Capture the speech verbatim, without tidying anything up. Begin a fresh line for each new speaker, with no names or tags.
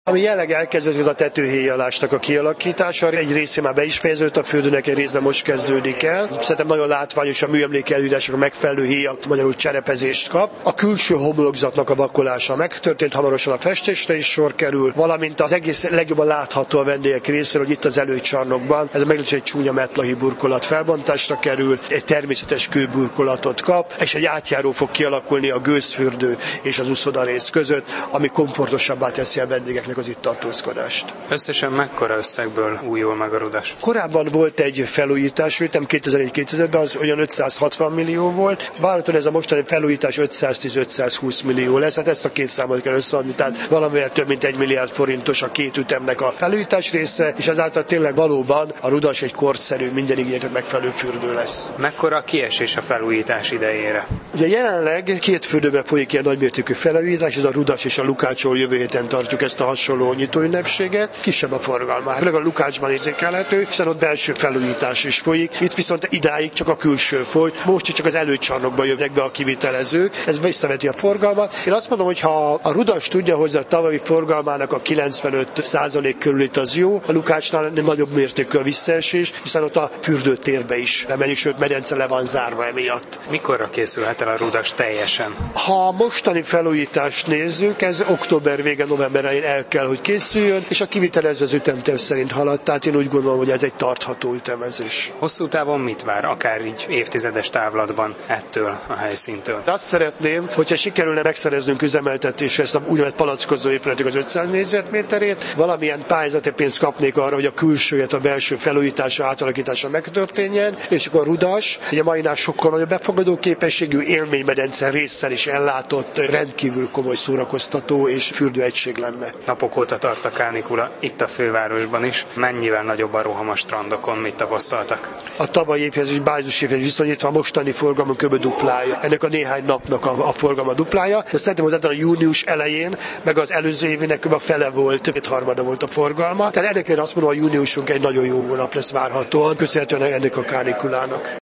Ami jelenleg elkezdődik, az a tetőhéjjalásnak a kialakítása. Egy része már be is fejeződött a fürdőnek, egy részben most kezdődik el. Szerintem nagyon látványos, a műemlék előírások megfelelő héjak, magyarul cserepezést kap. A külső homlokzatnak a vakolása megtörtént, hamarosan a festésre is sor kerül, valamint az egész legjobban látható a vendégek részéről, hogy itt az előcsarnokban ez a meglehetősen egy csúnya metlahi burkolat felbontásra kerül, egy természetes kőburkolatot kap, és egy átjáró fog kialakulni a gőzfürdő és az uszodarész között, ami komfortosabbá teszi a vendégeknek az itt tartózkodást.
Összesen mekkora összegből újul meg a Rudas?
Korábban volt egy felújítás, ütem kétezer-négy-kétezer-ben az olyan ötszázhatvan millió volt. Várhatóan ez a mostani felújítás ötszáztíz-ötszázhúsz millió lesz, hát ezt a két számot kell összeadni, tehát valamivel több mint egy milliárd forintos a két ütemnek a felújítás része, és ezáltal tényleg valóban a Rudas egy korszerű, minden igényeknek megfelelő fürdő lesz.
Mekkora a kiesés a felújítás idejére?
Ugye jelenleg két fürdőben folyik ilyen nagymértékű felújítás, ez a Rudas és a Lukácsról jövő héten tartjuk ezt a hasonló nyitóünnepséget. Kisebb a forgalma. Főleg a Lukácsban érzékelhető, hiszen ott belső felújítás is folyik. Itt viszont idáig csak a külső folyt. Most csak az előcsarnokba jönnek be a kivitelezők. Ez visszaveti a forgalmat. Én azt mondom, hogy ha a Rudas tudja hozni a tavalyi forgalmának a kilencvenöt százalék körül itt az jó, a Lukácsnál nagyobb mértékű a visszaesés, hiszen ott a fürdőtérbe is megyünk, sőt medence le van zárva emiatt.
Mikorra készülhet el a Rudas teljesen?
Ha a mostani felújítást nézzük, ez október vége, november elején el kell, hogy készüljön, és a kivitelező az ütemterv szerint halad, tehát én úgy gondolom, hogy ez egy tartható ütemezés.
Hosszú távon mit vár, akár így évtizedes távlatban ettől a helyszíntől?
Azt szeretném, hogyha sikerülne megszereznünk üzemeltetésre ezt a úgynevezett palackozó épületek az ötszáz négyzetméterét, valamilyen pályázati pénzt kapnék arra, hogy a külső, illetve a belső felújítása, átalakítása megtörténjen, és akkor a Rudas, ugye a mainál sokkal nagyobb befogadó képességű, élménymedence résszel is ellátott, rendkívül komoly szórakoztató és fürdőegység lenne.
Napok óta tart a kánikula itt a fővárosban is. Mennyivel nagyobb a roham a strandokon, mit tapasztaltak?
A tavalyi évhez és bázikus évhez viszonyítva a mostani forgalom kb. Duplája. Ennek a néhány napnak a, a forgalma duplája, de szerintem az a június elején, meg az előző évének kb. A fele volt, egy harmada volt a forgalma. Tehát ennek én azt mondom, a júniusunk egy nagyon jó hónap lesz várhatóan, köszönhetően ennek a kánikulának.